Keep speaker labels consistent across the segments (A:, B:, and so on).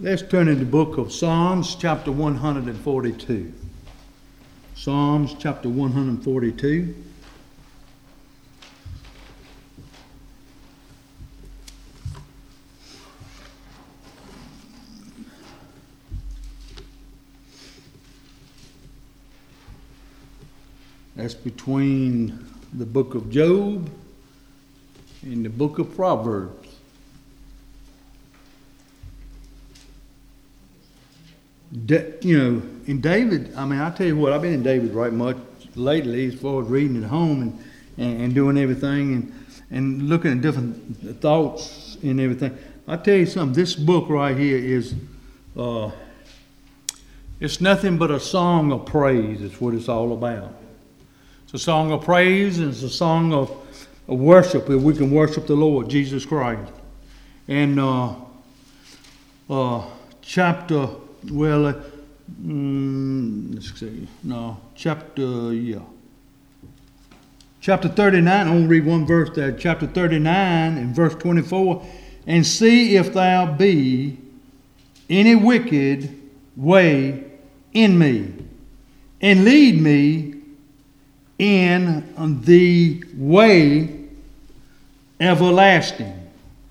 A: Let's turn in the book of Psalms, chapter 142. Psalms, chapter 142. That's between the book of Job and the book of Proverbs. In David, I tell you what, I've been in David right much lately as far as reading at home and doing everything and looking at different thoughts and everything. I tell you something, this book right here is, it's nothing but a song of praise. It's what it's all about. It's a song of praise and it's a song of worship, where we can worship the Lord Jesus Christ. And chapter 39, I'm going to read one verse there. Chapter 39 and verse 24. And see if there be any wicked way in me, and lead me in the way everlasting.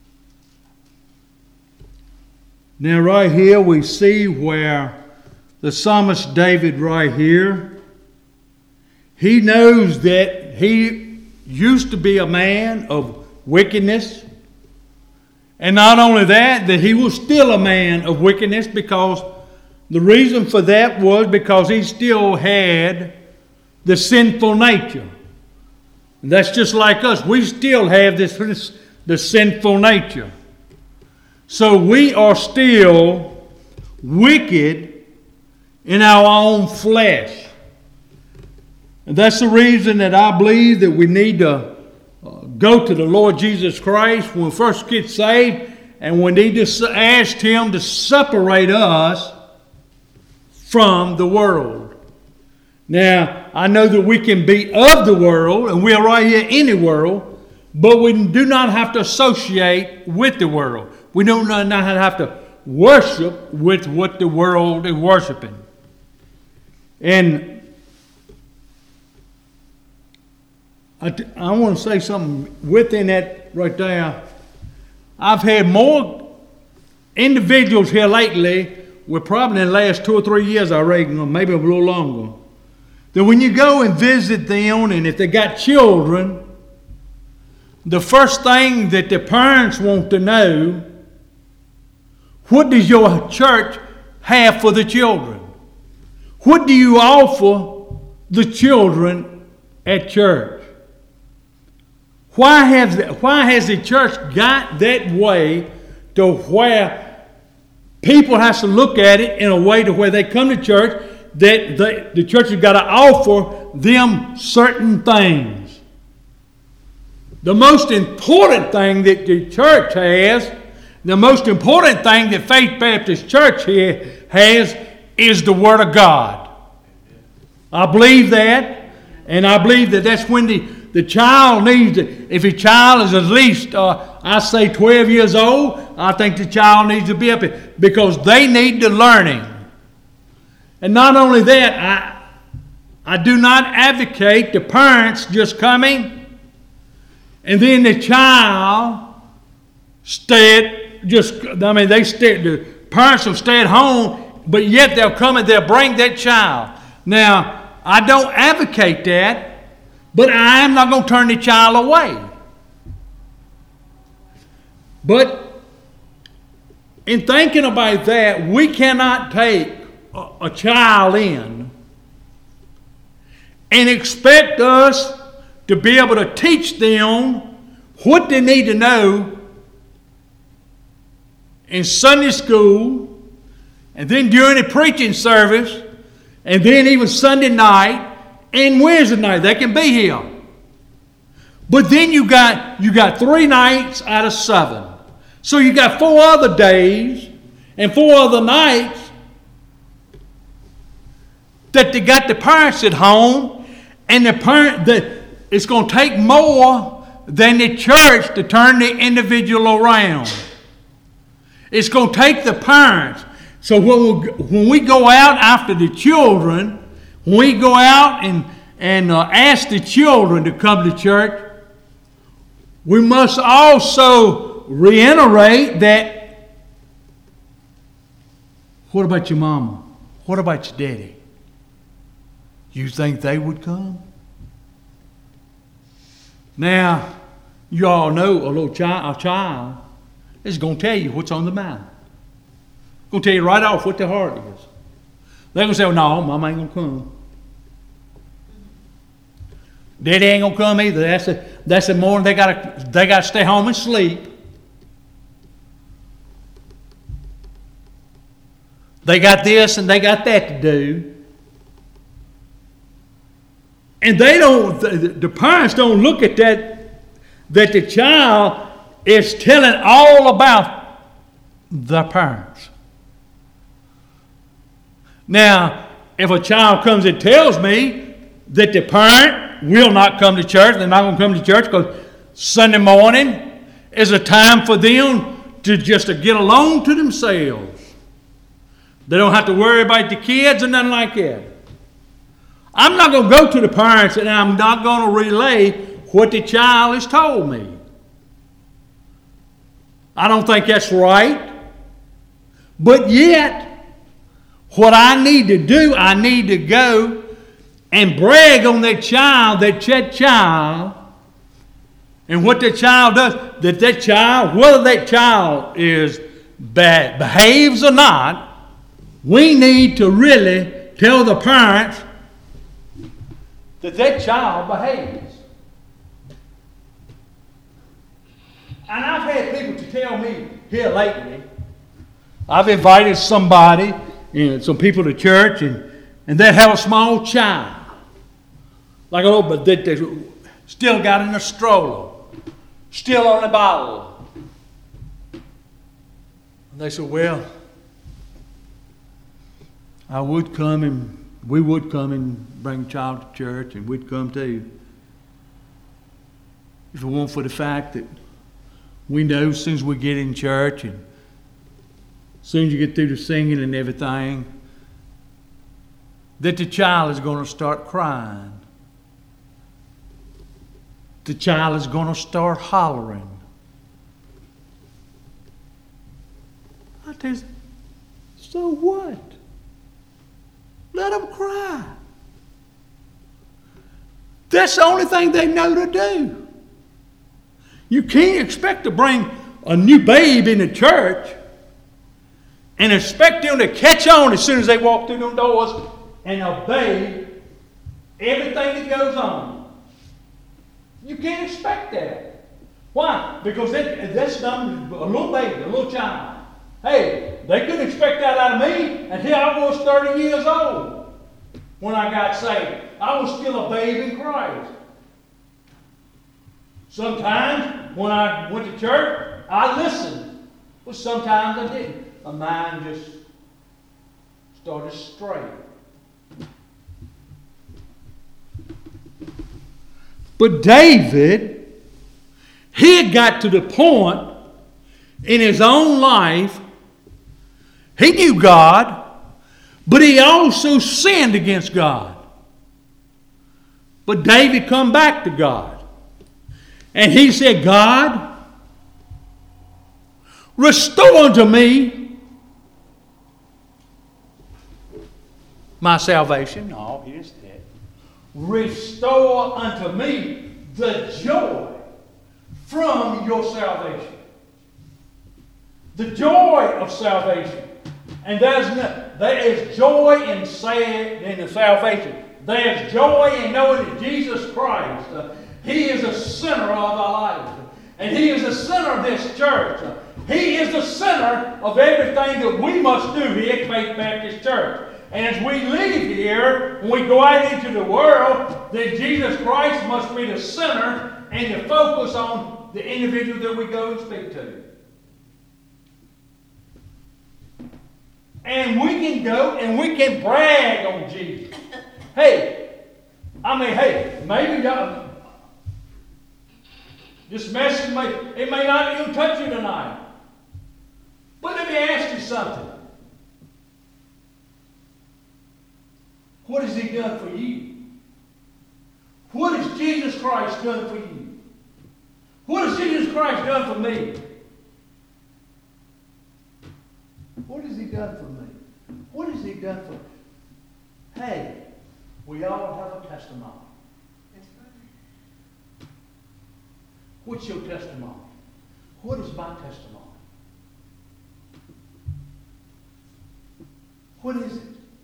A: Now right here we see where the psalmist David right here, he knows that he used to be a man of wickedness. And not only that he was still a man of wickedness, because the reason for that was because he still had the sinful nature. And that's just like us. We still have the sinful nature. So we are still wicked in our own flesh. And that's the reason that I believe that we need to go to the Lord Jesus Christ when we first get saved, and we need to ask Him to separate us from the world. Now, I know that we can be of the world, and we are right here in the world, but we do not have to associate with the world. We do not have to worship with what the world is worshiping. And I want to say something within that right there. I've had more individuals here lately, probably in the last 2 or 3 years, I reckon, or maybe a little longer, that when you go and visit them, and if they got children, the first thing that the parents want to know, what does your church have for the children? What do you offer the children at church? Why has the church got that way to where people have to look at it in a way to where they come to church, that the church has got to offer them certain things? The most important thing that the church has, the most important thing that Faith Baptist Church here has, is the Word of God. I believe that, and I believe that that's when the child needs it. If a child is at least, I say 12 years old, I think the child needs to be up here, because they need the learning. And not only that, I do not advocate the parents just coming and then the child the parents will stay at home, but yet they'll come and they'll bring that child. Now, I don't advocate that, but I am not going to turn the child away. But in thinking about that, we cannot take a child in and expect us to be able to teach them what they need to know in Sunday school, and then during the preaching service, and then even Sunday night and Wednesday night. They can be here. But then you got 3 nights out of 7. So you got 4 other days and 4 other nights that they got the parents at home, and it's going to take more than the church to turn the individual around. It's going to take the parents. So when we go out after the children, when we go out and ask the children to come to church, we must also reiterate that, what about your mama? What about your daddy? You think they would come? Now, you all know a child is going to tell you what's on the mind. Going to tell you right off what their heart is. They're going to say, "Oh, no, Mama ain't going to come. Daddy ain't going to come either. That's the morning they got to stay home and sleep. They got this and they got that to do." And the parents don't look at that the child is telling all about the parents. Now, if a child comes and tells me that the parent will not come to church, they're not going to come to church because Sunday morning is a time for them to just get alone to themselves. They don't have to worry about the kids or nothing like that. I'm not going to go to the parents and I'm not going to relay what the child has told me. I don't think that's right. But yet, what I need to do, I need to go and brag on that child, and what that child does, that child, whether that child is bad, behaves or not, we need to really tell the parents that child behaves. And I've had people to tell me here lately, I've invited somebody, some people to church, and they have a small child. Like, but they still got in a stroller, still on the bottle. And they said, "Well, we would come and bring a child to church, and we'd come too. If it weren't for the fact that we know as soon as we get in church and as soon as you get through the singing and everything, that the child is going to start crying. The child is going to start hollering." I tell you, so what? Let them cry. That's the only thing they know to do. You can't expect to bring a new babe into church and expect them to catch on as soon as they walk through them doors and obey everything that goes on. You can't expect that. Why? Because that's not a little baby, a little child. Hey, they couldn't expect that out of me, and here I was 30 years old when I got saved. I was still a babe in Christ. Sometimes when I went to church, I listened, but sometimes I didn't. My mind just started straying. But David, he had got to the point in his own life, he knew God, but he also sinned against God. But David come back to God. And he said, "God, restore unto me my salvation." No, he didn't say that. "Restore unto me the joy from your salvation." The joy of salvation. And there is joy in the salvation. There is joy in knowing that Jesus Christ, He is the center of our life. And He is the center of this church. He is the center of everything that we must do here at Faith Baptist Church. And as we leave here, when we go out into the world, then Jesus Christ must be the center and the focus on the individual that we go and speak to. And we can go and we can brag on Jesus. Maybe this message may not even touch you tonight. But let me ask you something. What has He done for you? What has Jesus Christ done for you? What has Jesus Christ done for me? What has He done for me? What has He done for? Hey, we all have a testimony.
B: That's right.
A: What's your testimony? What is my testimony? What is it?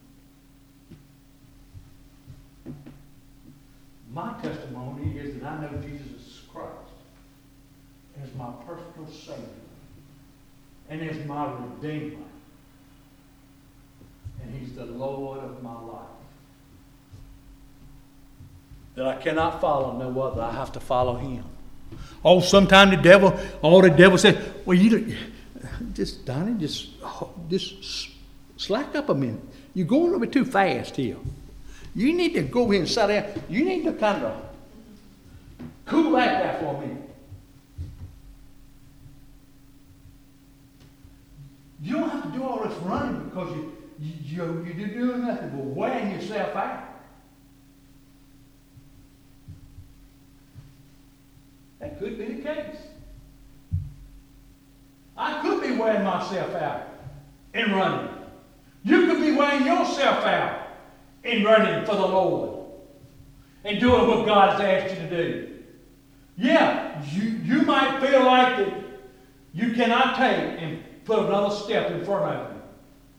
A: My testimony is that I know Jesus Christ as my personal Savior and as my Redeemer. And He's the Lord of my life. That I cannot follow no other. I have to follow Him. Oh, sometimes the devil said, well, Donnie, just slack up a minute. You're going a little bit too fast here. You need to go in and sit down. You need to kind of cool back there for a minute. You don't have to do all this running because you're doing nothing but wearing yourself out. That could be the case. I could be wearing myself out in running. You could be wearing yourself out in running for the Lord and doing what God has asked you to do. Yeah, you might feel like that you cannot take and put another step in front of you.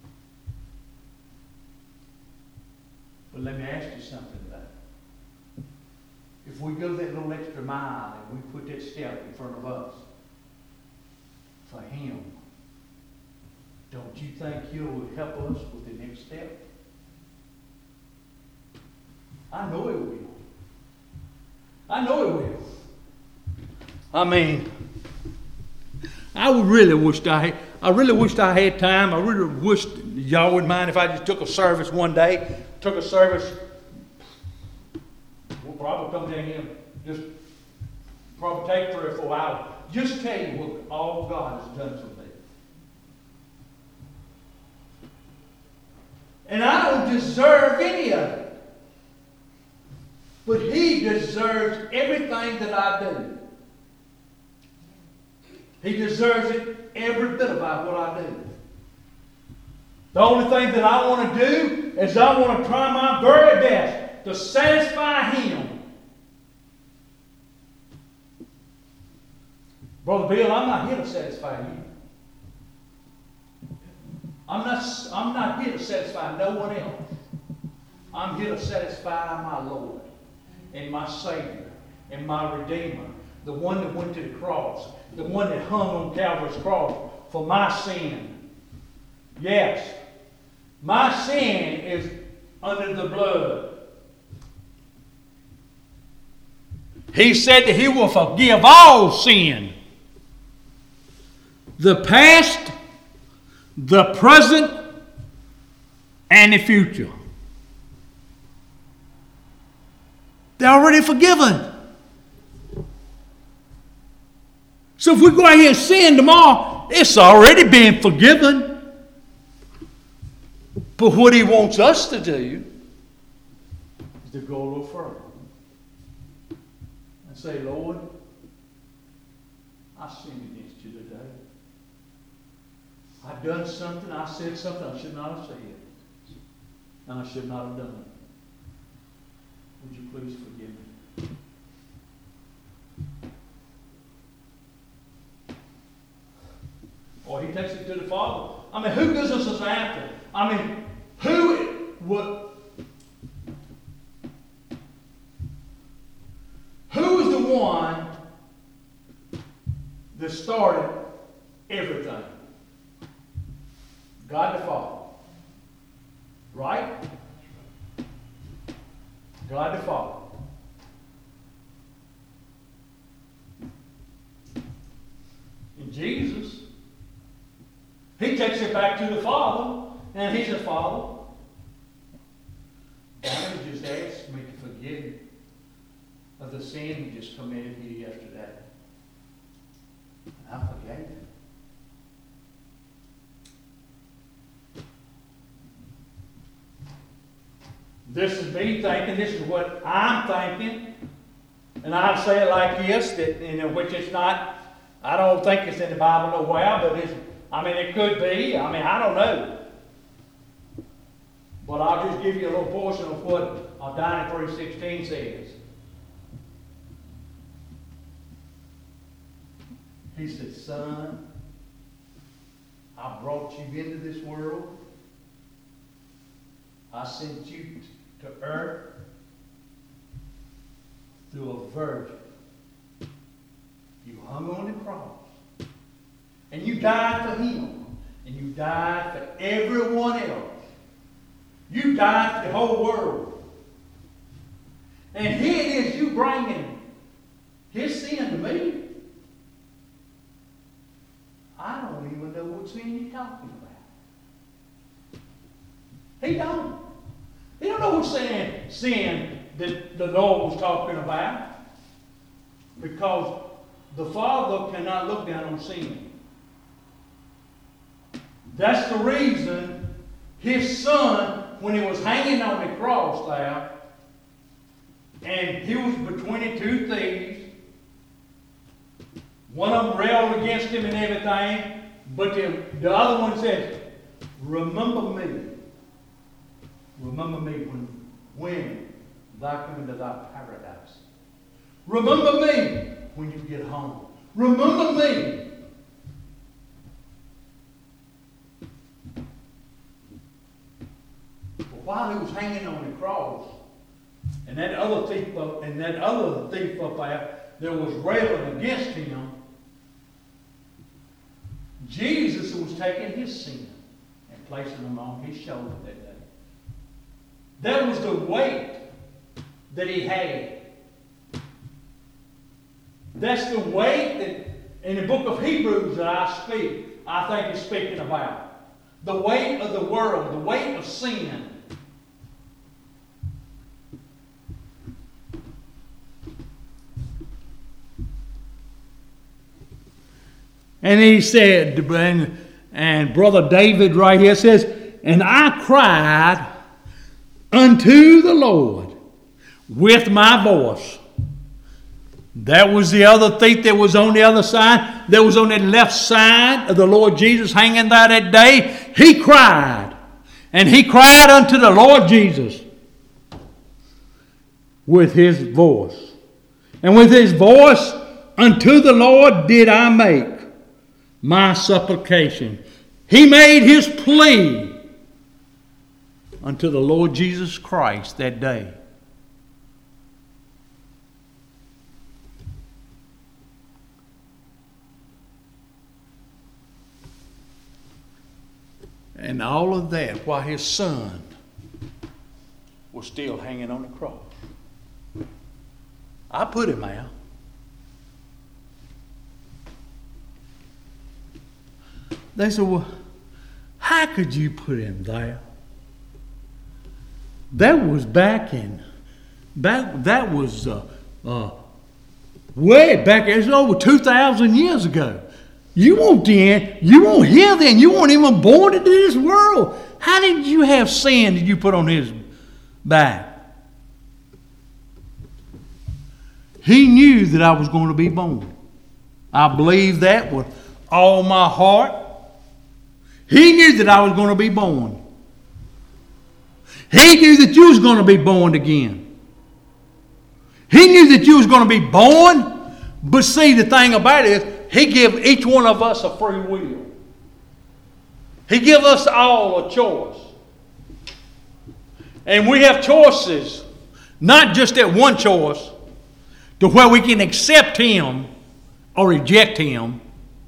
A: But let me ask you something today. If we go that little extra mile and we put that step in front of us for Him, don't you think He'll help us with the next step? I know He will. I know He will. I mean, I really wished I had time. I really wished y'all wouldn't mind if I just took a service one day. We'll probably come down here and just probably take 3 or 4 hours. Just tell you what all God has done for me. And I don't deserve any of it. But He deserves everything that I do. He deserves it every bit about what I do. The only thing that I want to do is I want to try my very best to satisfy Him. Brother Bill, I'm not here to satisfy you. I'm not here to satisfy no one else. I'm here to satisfy my Lord and my Savior and my Redeemer, the one that went to the cross, the one that hung on Calvary's cross for my sin. Yes, my sin is under the blood. He said that He will forgive all sin. The past, the present, and the future. They're already forgiven. So if we go out here and sin tomorrow, it's already been forgiven. But what He wants us to do is to go a little further. And say, Lord, I sinned against You today. I've done something, I said something I should not have said. And I should not have done it. Would You please forgive me? Or He takes it to the Father. I mean, who gives us an answer? I mean, who is the one that started everything? God the Father. Right? God the Father. And Jesus, He takes it back to the Father, and He's a Father. God just asked me to forgive Him of the sin He just committed here yesterday. And I forgave Him. This is me thinking, this is what I'm thinking. And I'd say it like this, which it's not, I don't think it's in the Bible nowhere, but it could be. I don't know. But I'll just give you a little portion of what Daniel 3:16 says. He said, son, I brought you into this world. I sent you to earth through a virgin. You hung on the cross. And you died for him. And you died for everyone else. You died for the whole world. And here it is, you bringing his sin to me. I don't even know what sin you're talking about. He don't. He don't know what sin that the Lord was talking about. Because the Father cannot look down on sin. That's the reason his Son, when he was hanging on the cross there, and he was between two thieves, one of them railed against him and everything, but the other one says, remember me. Remember me when thou come into thy paradise. Remember me when you get home. Remember me. But while he was hanging on the cross, and that other thief up there was railing against him, Jesus was taking his sin and placing them on his shoulder that day. That was the weight that he had. That's the weight that in the book of Hebrews that I think is speaking about. The weight of the world, the weight of sin. And he said, and Brother David right here says, and I cried unto the Lord with my voice. That was the other thief that was on the other side. That was on the left side of the Lord Jesus hanging there that day. He cried. And he cried unto the Lord Jesus with his voice. And with his voice unto the Lord did I make my supplication. He made his plea unto the Lord Jesus Christ that day. And all of that while his son was still hanging on the cross. I put him out. They said, well, how could you put him there? That was that was way back, it was over 2,000 years ago. You weren't here then. You weren't even born into this world. How did you have sin that you put on his back? He knew that I was going to be born. I believe that with all my heart. He knew that I was going to be born. He knew that you was going to be born again. He knew that you was going to be born. But see, the thing about it is, he gave each one of us a free will. He gave us all a choice. And we have choices, not just that one choice, to where we can accept him or reject him.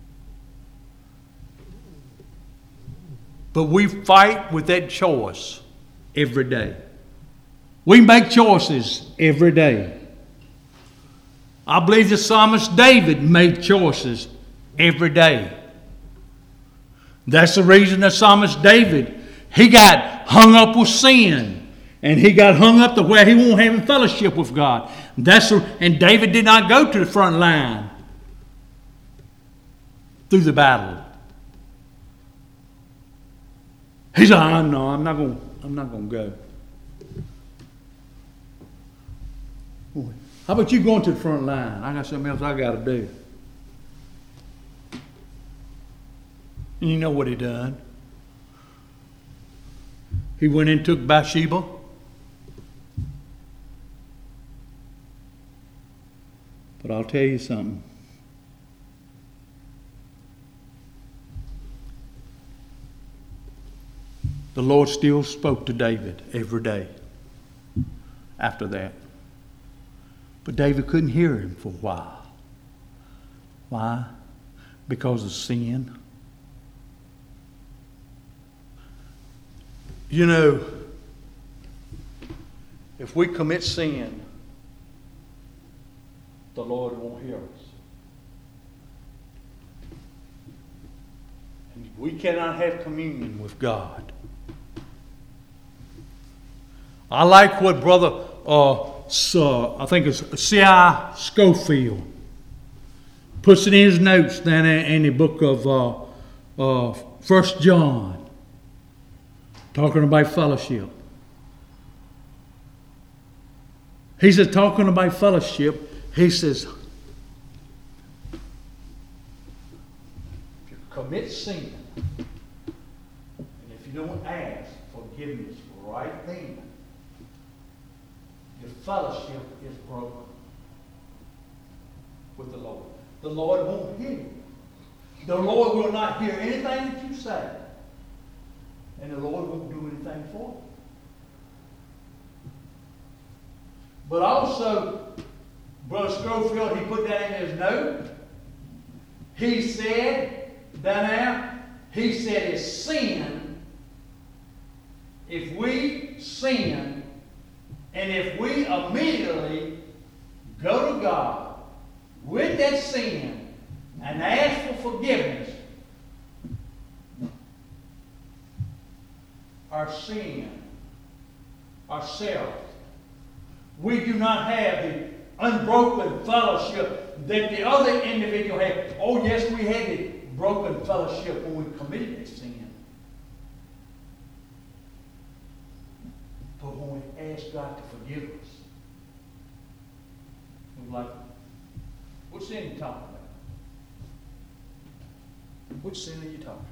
A: But we fight with that choice every day. We make choices every day. I believe the psalmist David made choices every day. That's the reason the psalmist David, he got hung up with sin. And he got hung up to where he won't have fellowship with God. And David did not go to the front line through the battle. He said, oh, no, I'm not going to go. How about you going to the front line? I got something else I got to do. And you know what he done? He went and took Bathsheba. But I'll tell you something. The Lord still spoke to David every day after that. But David couldn't hear him for a while. Why? Because of sin. You know, if we commit sin, the Lord won't hear us. And we cannot have communion with God. I like what Brother, I think it's C.I. Scofield, puts it in his notes down in the book of 1 John, talking about fellowship. He says, talking about fellowship, he says, if you commit sin, and if you don't ask forgiveness right then, your fellowship is broken with the Lord. The Lord won't hear you. The Lord will not hear anything that you say. And the Lord won't do anything for you. But also, Brother Schofield, he put that in his note. He said, down there, he said it's sin. If we sin, and if we immediately go to God with that sin and ask for forgiveness, our sin, ourselves, we do not have the unbroken fellowship that the other individual had. Oh yes, we had the broken fellowship when we committed that sin. But when we ask God to forgive us, we're like, what sin are you talking about? Which sin are you talking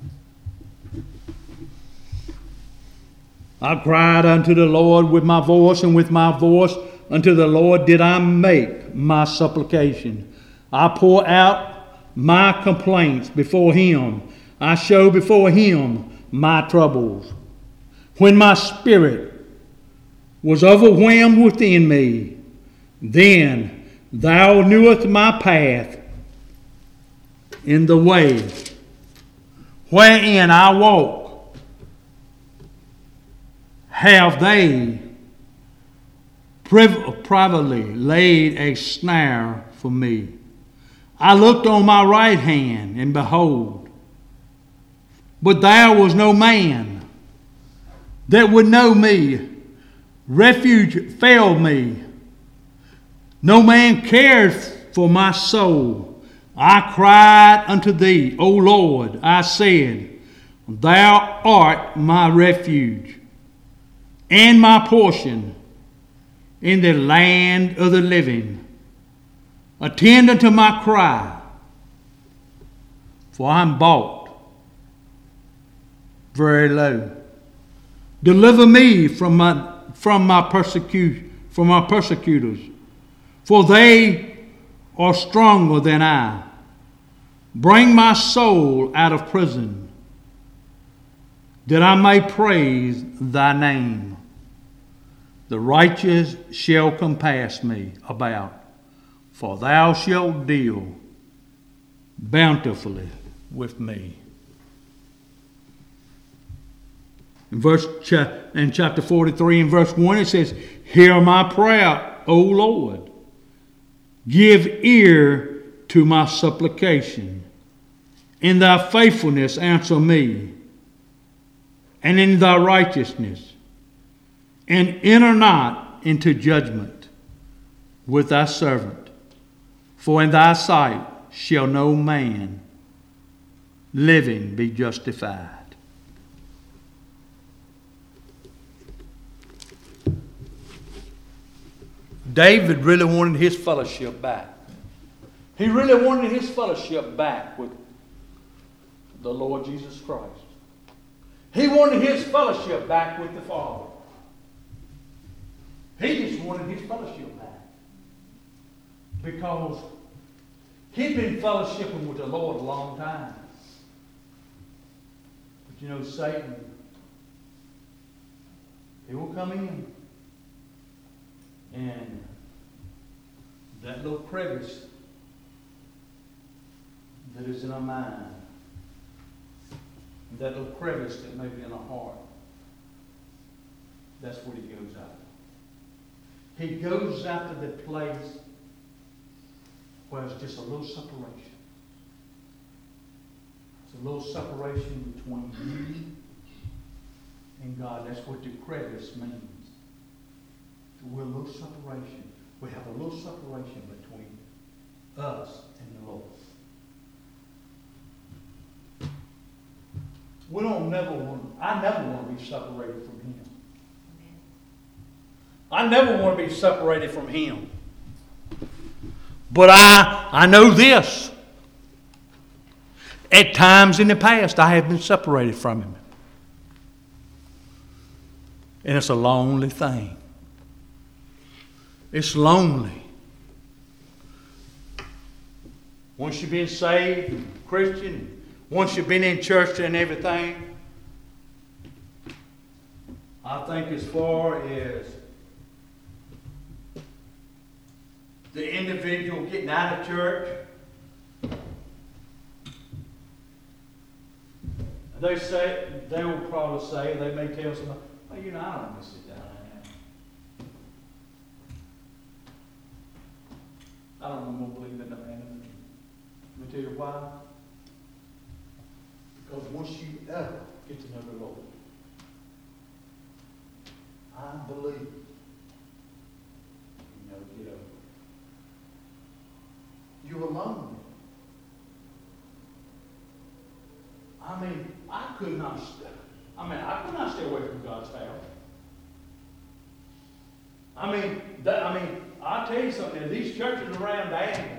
A: about? I cried unto the Lord with my voice, and with my voice unto the Lord did I make my supplication. I pour out my complaints before him. I show before him my troubles. When my spirit was overwhelmed within me, then thou knewest my path in the way wherein I walk. Have they privately laid a snare for me? I looked on my right hand, and behold, but there was no man that would know me. Refuge failed me. No man cares for my soul. I cried unto thee, O Lord. I said, thou art my refuge and my portion in the land of the living. Attend unto my cry, for I am bought very low. Deliver me from my persecutors, for they are stronger than I. Bring my soul out of prison, that I may praise thy name. The righteous shall compass me about, for thou shalt deal bountifully with me. In chapter 43 and verse 1 it says, hear my prayer, O Lord. Give ear to my supplication. In thy faithfulness answer me, and in thy righteousness. And enter not into judgment with thy servant. For in thy sight shall no man living be justified. David really wanted his fellowship back. He really wanted his fellowship back with the Lord Jesus Christ. He wanted his fellowship back with the Father. He just wanted his fellowship back. Because he'd been fellowshipping with the Lord a long time. But you know, Satan, he will come in. And that little crevice that is in our mind, that little crevice that may be in our heart, that's what he goes after. He goes after the place where it's just a little separation. It's a little separation between you and God. That's what the crevice means. We're a little separation. We have a little separation between us and the Lord. I never want to be separated from Him. I never want to be separated from Him. But I know this. At times in the past, I have been separated from Him. And it's a lonely thing. It's lonely. Once you've been saved, Christian, once you've been in church and everything, I think as far as the individual getting out of church, they will probably say, they may tell somebody, oh, I don't want to sit down. I don't want to believe in no enemy. Let me tell you why. Because once you ever get to know the Lord, I believe you never get over. You're alone. I could not stay away from God's house. I'll tell you something. These churches around Danville,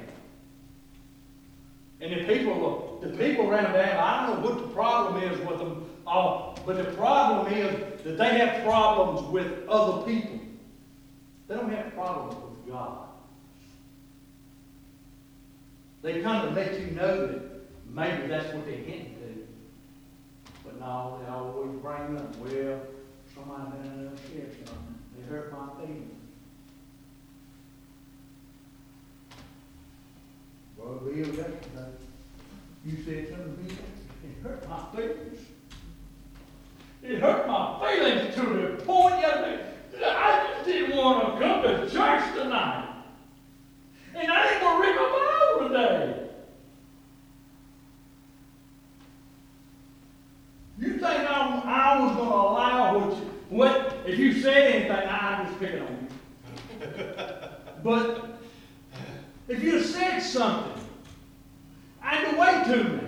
A: and the people around Danville, I don't know what the problem is with them all, but the problem is that they have problems with other people. They don't have problems with God. They kind of let you know that maybe that's what they're hinting to. But no, they always bring up, well, somebody down there said something. They hurt my feelings. Well, Bill, you said something to me. It hurt my feelings. It hurt my feelings to the point that I just didn't want to come to church tonight. And I ain't going to read my Bible today. You think I was going to allow what if you said anything, I'm just picking on you. But if you said something and wait to me,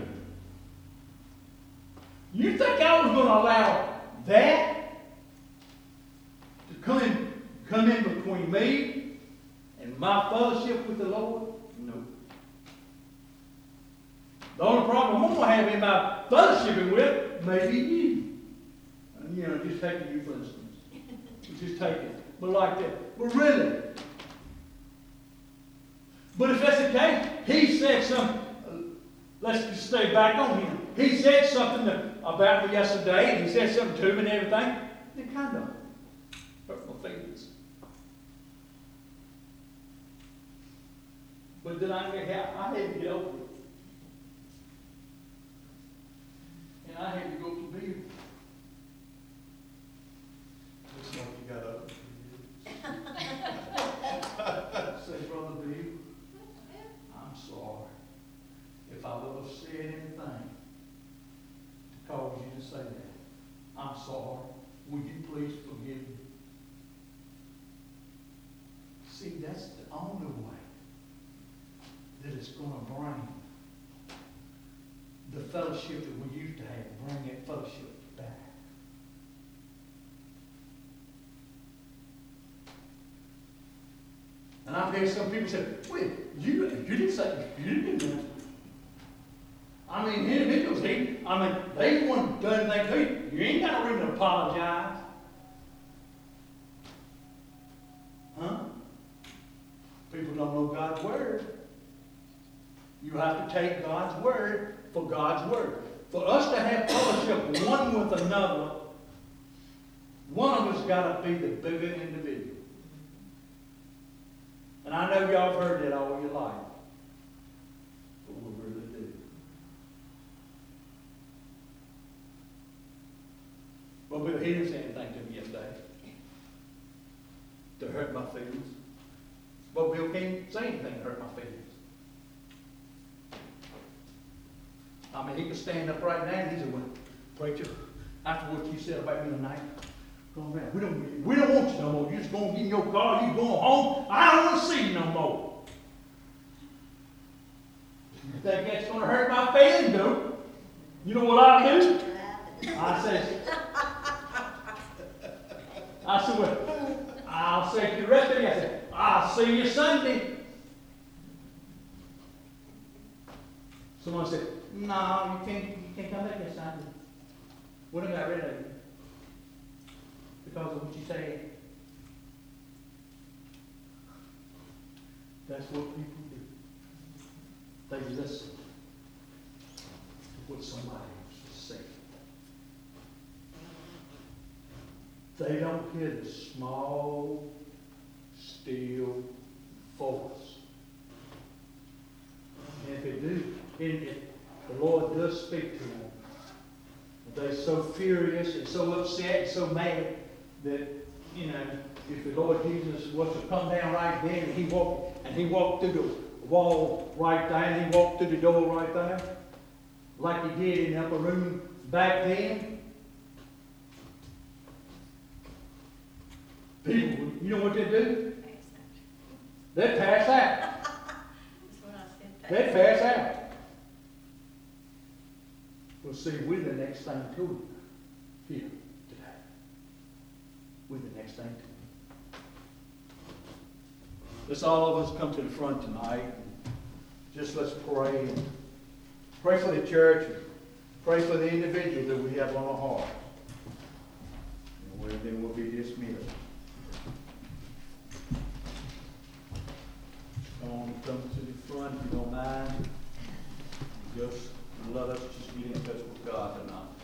A: you think I was going to allow that to come in between me and my fellowship with the Lord? No. The only problem I'm going to have in my fellowship with may be you. Just taking you for instance. Just take it. But like that. But really. But if that's the case, he said something. Let's just stay back on him. He said something about me yesterday, and he said something to me and everything. It kind of hurt my feelings. But then I had to get over it. And I had to go to Bill. Looks like you got up. Say, Brother Bill, I'm sorry if I would have said anything to cause you to say that. I'm sorry. Would you please forgive me? See, that's the only way that it's going to bring the fellowship that we used to have, bring that fellowship back. And I've heard some people say, wait, you didn't say, you didn't do that. I mean, individuals, they the one done things to you. You ain't got no reason to apologize. Huh? People don't know God's word. You have to take God's word for God's word. For us to have fellowship one with another, one of us got to be the bigger individual. And I know y'all have heard that all your life. But we really do. Well, Bill, he didn't say anything to me yesterday to hurt my feelings. But Bill can't say anything to hurt my feelings. I mean, he could stand up right now and he said, well, preacher, after what you said about me tonight, go on down. We don't want you no more. You're just going to get in your car, you're going home. I don't want to see you no more. You think that's going to hurt my feelings, dude? You know what I do? I said, well, I'll say to the rest of you, I said, I'll see you Sunday. Someone said, no, you can't come back this Sunday. We done got rid of you. Because of what you said. That's what people do. They listen to what somebody else is saying. They don't hear the small, still voice. And if they do, and if the Lord does speak to them, they're so furious and so upset and so mad that, you know, if the Lord Jesus was to come down right then and he walked through the wall right there and he walked through the door right there, like he did in the upper room back then, people, you know what they'd do? They'd pass out. They'd pass out. Well, see, we're the next thing to him here today. We're the next thing to him. Let's all of us come to the front tonight. Just let's pray. And pray for the church. And pray for the individual that we have on our heart. And then we'll be dismissed. Come to the front if you don't mind. Just let us just get in touch with God tonight.